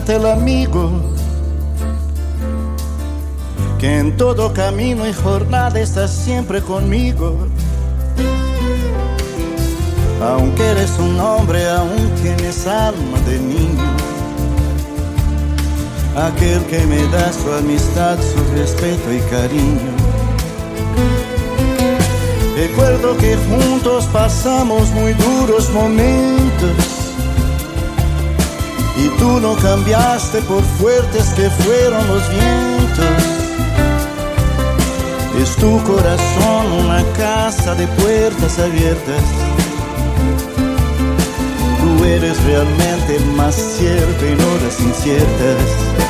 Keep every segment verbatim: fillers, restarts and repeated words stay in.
realmente el amigo que en todo camino y jornada está siempre conmigo. Aunque eres un hombre, aún tienes alma de niño, aquel que me da su amistad, su respeto y cariño. Recuerdo que juntos pasamos muy duros momentos y tú no cambiaste por fuertes que fueron los vientos. Es tu corazón una casa de puertas abiertas. Tú eres realmente el más cierto en horas inciertas.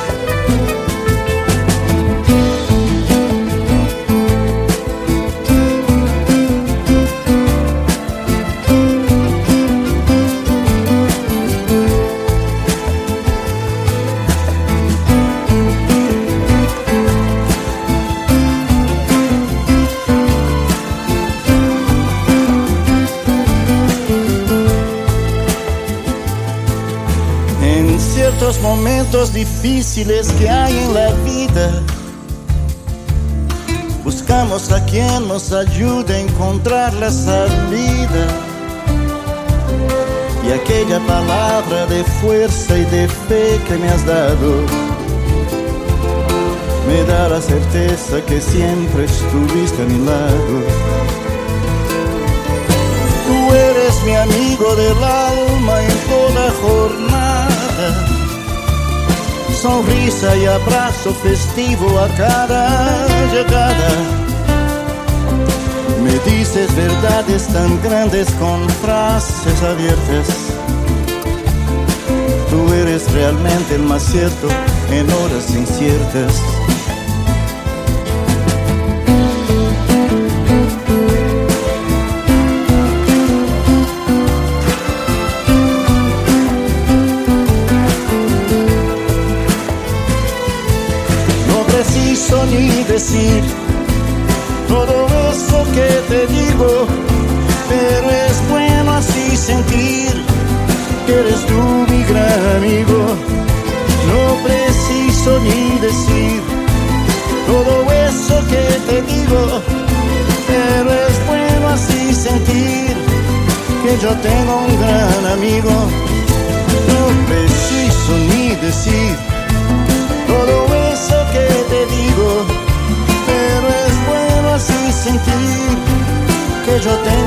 En ciertos momentos difíciles que hay en la vida, buscamos a quien nos ayude a encontrar la salida. Y aquella palabra de fuerza y de fe que me has dado me da la certeza que siempre estuviste a mi lado. Tú eres mi amigo del alma en toda jornada, sonrisa y abrazo festivo a cada llegada. Me dices verdades tan grandes con frases abiertas. Tú eres realmente el más cierto en horas inciertas. Ni decir todo eso que te digo, pero es bueno así sentir que eres tú mi gran amigo. No preciso ni decir todo eso que te digo, pero es bueno así sentir que yo tengo un gran amigo. No preciso ni decir todo eso que te digo, pero es bueno así sentir que yo tengo